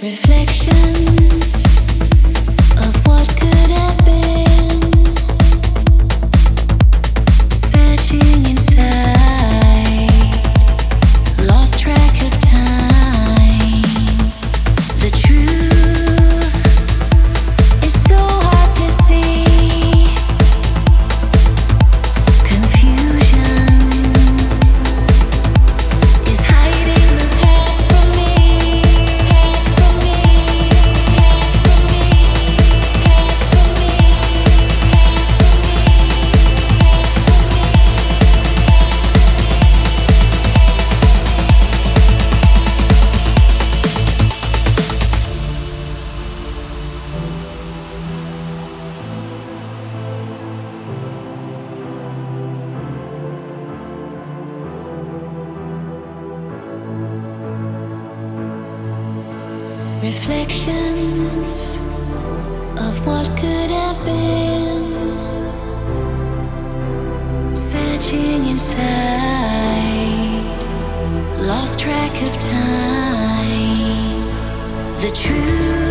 Reflections of what could have been, searching inside, lost track of time. The truth is so hard to see. Confusion is hiding the path from me, from me, from me, from me, reflections of what could have been, searching inside, lost track of time. The truth